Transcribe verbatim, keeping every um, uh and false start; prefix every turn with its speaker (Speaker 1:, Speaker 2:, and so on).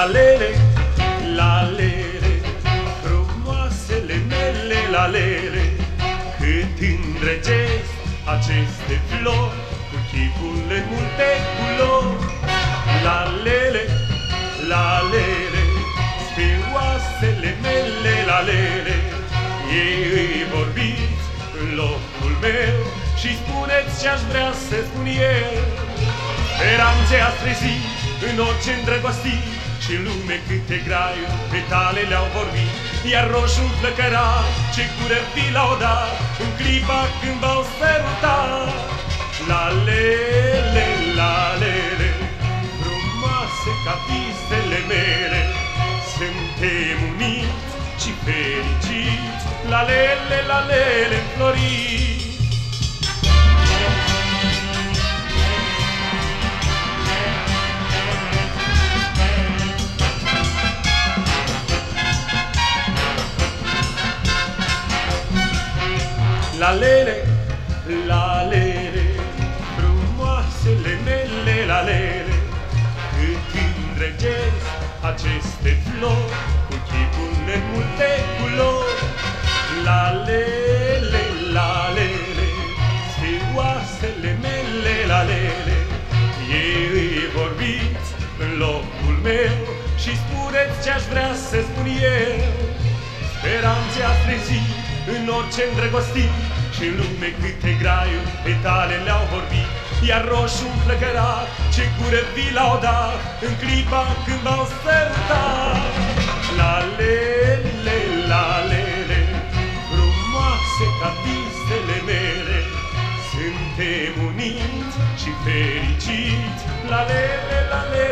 Speaker 1: La lele, la lele, frumoasele mele, la lele, cât îndrăgesc aceste flori, cu chipul în multe culori. La lele, la lele, spioasele mele, la lele, ei îi vorbiți în locul meu și spuneți ce-aș vrea să spun eu. Speranțe ați trezit în orice îndrăgostit și în lume câte graiuri petale le-au vorbit, iar roșu flăcărat ce cură vi l-au dat în clipa când v-au sărutat. La lele, la lele, frumoase ca visele mele, suntem uniți și fericiți, la lele, la lele înfloriți. La lele, la lele, frumoasele mele, la lele, cât îndrăgesc aceste flori, cu chipul în multe culori. La lele, la lele, spioasele mele, la lele, ei îi vorbiți în locul meu și spuneți ce-aș vrea să spun eu. Speranțe ați trezit în orice îndrăgostit și în lume câte graiuri petale le-au vorbit, iar roșu flăcărat ce cură vi l-au dat în clipa când v-au sărutat. La lele, la lele, frumoase ca visele mele, suntem uniți și fericiți, la lele, la lele.